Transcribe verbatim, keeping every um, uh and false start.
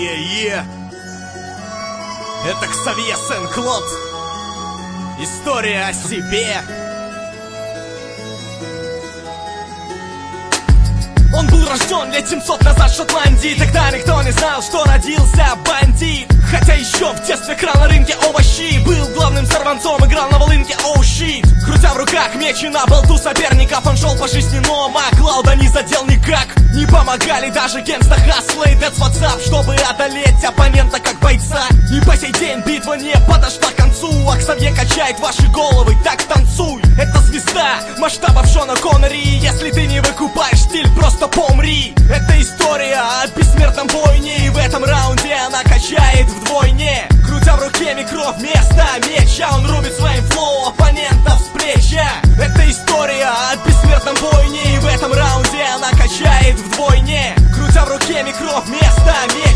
Е-е-е! Это Ксавье Сен-Клод. История о себе. Он был рожден лет семьсот назад в Шотландии. Тогда никто не знал, что родился бандит. Хотя еще в детстве крал на рынке овощи. Был главным сорванцом, играл на волынке, оу oh щит. Крутя в руках меч и на болту соперников, он шел по жизни, но Маклауда не задел никак. Не помогали даже гангста хаслы и That's what's up, чтобы одолеть оппонента как бойца. И по сей день битва не подошла к концу, а Ксавье качает ваши головы, так танцуй. Это звезда масштабов Шона Коннери. Если ты не выкупаешь стиль, просто помри. Это история о бессмертном воине, и в этом раунде она качает вдвойне. Крутя в руке микро вместо меча, он рубит своим флоу оппонентов с плеча. Это история о бессмертном воине, и в этом раунде она качает вдвойне. Крутя в руке микро вместо меча,